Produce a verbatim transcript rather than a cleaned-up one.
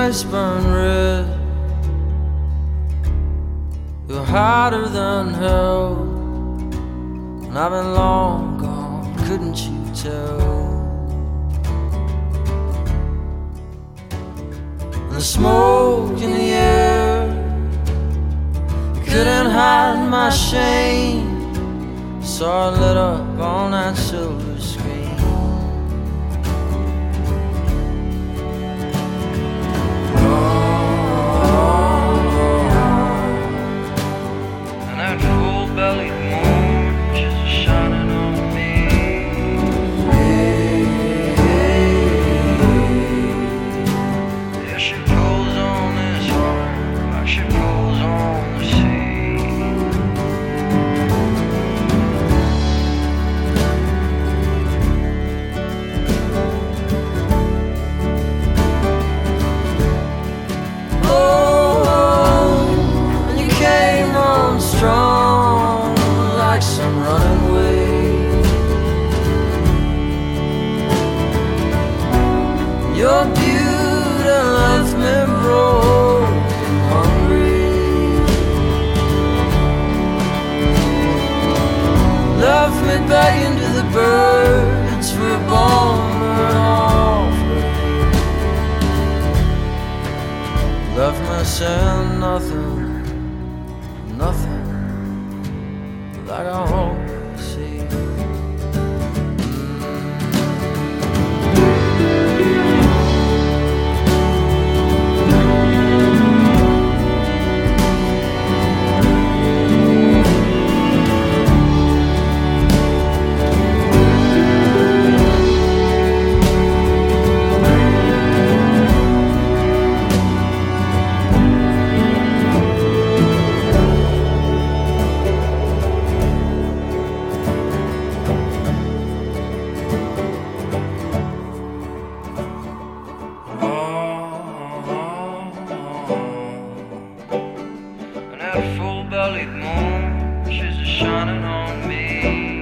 face burned red. You're hotter than hell, and I've been long gone, couldn't you tell? And the smoke in the air couldn't hide my shame, saw it lit up on that silver screen. And that full-bellied moon just shining on me. Yeah, she pulls on this heart like she pulls on the sea. Strong like some running wave. Your beauty left me broke and hungry, left me begging to the birds for a bomber offering, left me saying nothing, nothing like I always see. Full-bellied moon, she's a shining on me.